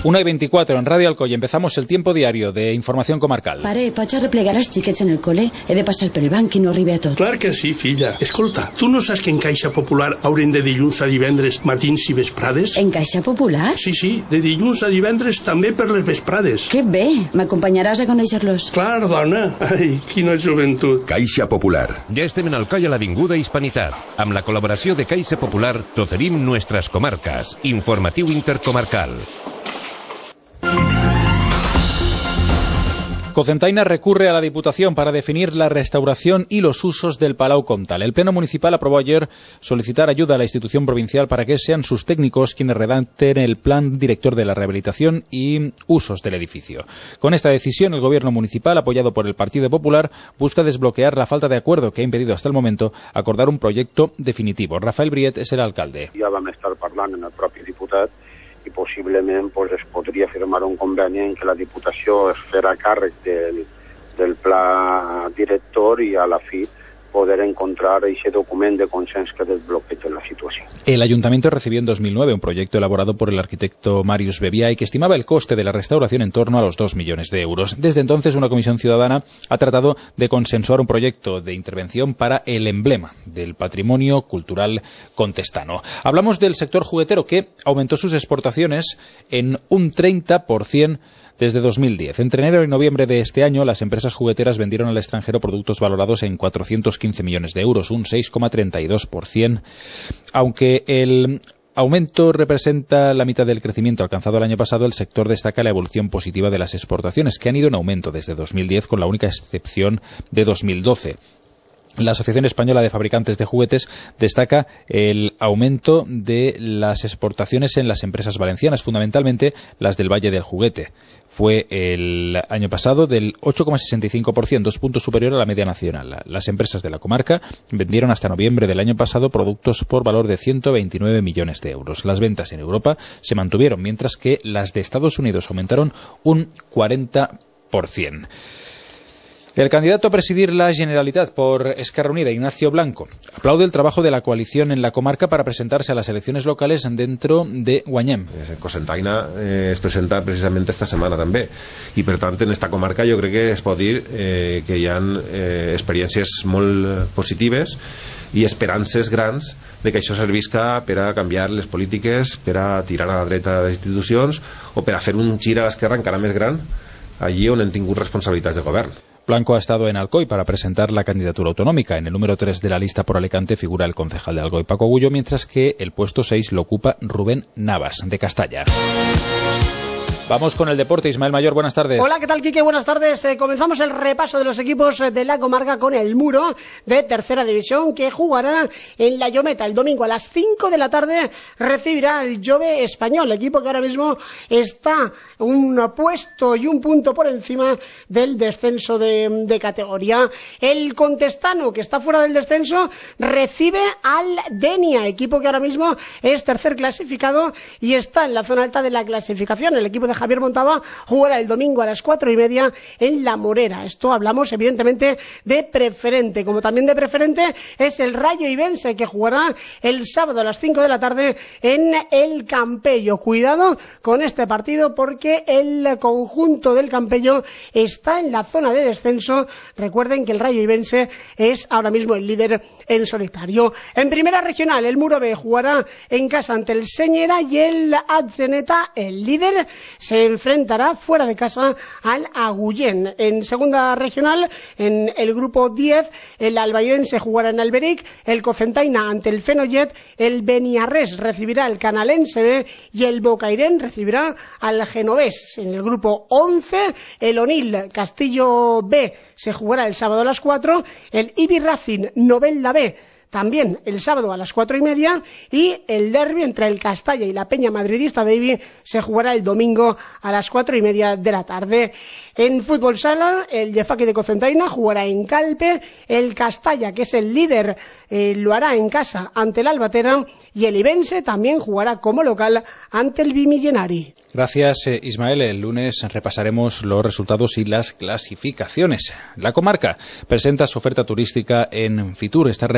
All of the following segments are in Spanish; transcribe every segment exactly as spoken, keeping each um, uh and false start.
una y veinticuatro en Radio Alcoy. Empezamos el tiempo diario de información comarcal. Pare, pots arreplegar els xiquets en el col·le? He de passar per el banc i no arribi a tot. Clar que sí, filla. Escolta, tu no saps que en Caixa Popular haurem de dilluns a divendres matins i vesprades? En Caixa Popular? Sí, sí, de dilluns a divendres també per les vesprades. Que bé, m'acompanyaràs a conèixer-los. Clar, dona. Ai, quina joventut. Caixa Popular. Ja estem en Alcoi a l'Avinguda Hispanitat. Amb la col·laboració de Caixa Popular t'oferim nuestras comarcas. Informatiu intercomarcal. Cocentaina recurre a la Diputación para definir la restauración y los usos del Palau Comtal. El Pleno Municipal aprobó ayer solicitar ayuda a la institución provincial para que sean sus técnicos quienes redacten el plan director de la rehabilitación y usos del edificio. Con esta decisión, el Gobierno municipal, apoyado por el Partido Popular, busca desbloquear la falta de acuerdo que ha impedido hasta el momento acordar un proyecto definitivo. Rafael Briet es el alcalde. Ja vam estar parlant en el propi diputat i possiblement pues, es podria firmar un conveni en què la Diputació es farà càrrec del, del pla director i a la fi poder encontrar ese document de consens que desbloqueja la situación. El Ayuntamiento recibió en dos mil nueve un proyecto elaborado por el arquitecto Marius Bebiay que estimaba el coste de la restauración en torno a los dos millones de euros. Desde entonces, una comisión ciudadana ha tratado de consensuar un proyecto de intervención para el emblema del patrimonio cultural contestano. Hablamos del sector juguetero que aumentó sus exportaciones en un treinta por ciento desde dos mil diez. Entre enero y noviembre de este año, las empresas jugueteras vendieron al extranjero productos valorados en cuatrocientos quince millones de euros, un seis coma treinta y dos por ciento, aunque el aumento representa la mitad del crecimiento alcanzado el año pasado. El sector destaca la evolución positiva de las exportaciones, que han ido en aumento desde dos mil diez, con la única excepción de dos mil doce. La Asociación Española de Fabricantes de Juguetes destaca el aumento de las exportaciones en las empresas valencianas, fundamentalmente las del Valle del Juguete. Fue el año pasado del ocho coma sesenta y cinco por ciento, dos puntos superior a la media nacional. Las empresas de la comarca vendieron hasta noviembre del año pasado productos por valor de ciento veintinueve millones de euros. Las ventas en Europa se mantuvieron, mientras que las de Estados Unidos aumentaron un cuarenta por ciento. El candidato a presidir la Generalitat por Esquerra Unida, Ignacio Blanco, aplaude el trabajo de la coalición en la comarca para presentarse a las elecciones locales dentro de Guanyem. Cocentaina eh, es presenta precisament esta setmana també, i per tant en esta comarca jo crec que es pot dir eh, que hi ha eh, experiències molt positives i esperances grans de que això servisca per a canviar les polítiques, per a tirar a la dreta de les institucions o per a fer un gir a l'esquerra encara més gran allí on han tingut responsabilitats de govern. Blanco ha estado en Alcoy para presentar la candidatura autonómica. En el número tres de la lista por Alicante figura el concejal de Alcoy, Paco Agullo, mientras que el puesto seis lo ocupa Rubén Navas, de Castalla. Vamos con el deporte. Ismael Mayor, buenas tardes. Hola, ¿qué tal, Quique? Buenas tardes. Eh, comenzamos el repaso de los equipos de la comarca con el Muro de tercera división, que jugará en la Llometa el domingo a las cinco de la tarde. Recibirá el Jove Español, equipo que ahora mismo está un puesto y un punto por encima del descenso de, de categoría. El Contestano, que está fuera del descenso, recibe al Denia, equipo que ahora mismo es tercer clasificado y está en la zona alta de la clasificación. El equipo de Javier Montaba jugará el domingo a las cuatro y media en La Morera. Esto hablamos evidentemente de preferente, como también de preferente es el Rayo Ibense, que jugará el sábado a las cinco de la tarde en el Campello. Cuidado con este partido porque el conjunto del Campello está en la zona de descenso. Recuerden que el Rayo Ibense es ahora mismo el líder en solitario. En primera regional, el Muro B jugará en casa ante el Señera y el Atzeneta, el líder, se enfrentará fuera de casa al Agullén. En segunda regional, en el grupo diez, el Albaidense jugará en Alberic, el Cocentaina ante el Fenollet, el Beniarrés recibirá al Canalense B y el Bocairén recibirá al Genovés. En el grupo once, el Onil Castillo B se jugará el sábado a las cuatro, el Ibi Racing Novelda B también el sábado a las cuatro y media, y el derbi entre el Castalla y la Peña Madridista de Ibi se jugará el domingo a las cuatro y media de la tarde. En fútbol sala, el Jefaki de Cocentaina jugará en Calpe, el Castalla, que es el líder, eh, lo hará en casa ante el Albatera, y el Ibense también jugará como local ante el Bimillenari. Gracias, eh, Ismael. El lunes repasaremos los resultados y las clasificaciones. La comarca presenta su oferta turística en Fitur. Está representada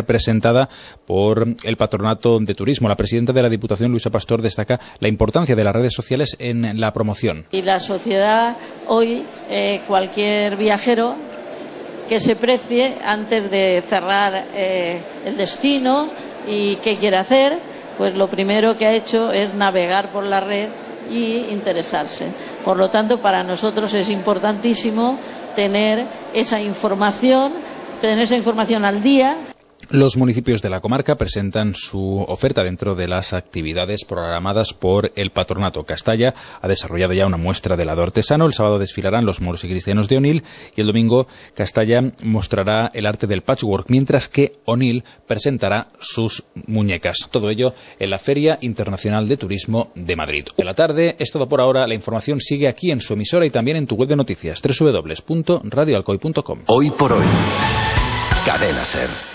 presentada por el Patronato de Turismo. La presidenta de la Diputación, Luisa Pastor, destaca la importancia de las redes sociales en la promoción. Y la sociedad hoy, eh, cualquier viajero que se precie antes de cerrar eh, el destino y qué quiere hacer, pues lo primero que ha hecho es navegar por la red y interesarse. Por lo tanto, para nosotros es importantísimo tener esa información, tener esa información al día. Los municipios de la comarca presentan su oferta dentro de las actividades programadas por el Patronato. Castalla ha desarrollado ya una muestra del helado artesano. El sábado desfilarán los moros y cristianos de Onil y el domingo Castalla mostrará el arte del patchwork, mientras que Onil presentará sus muñecas. Todo ello en la Feria Internacional de Turismo de Madrid. De la tarde es todo por ahora. La información sigue aquí en su emisora y también en tu web de noticias doble u doble u doble u punto radio alcoy punto com. Hoy por hoy, Cadena Ser.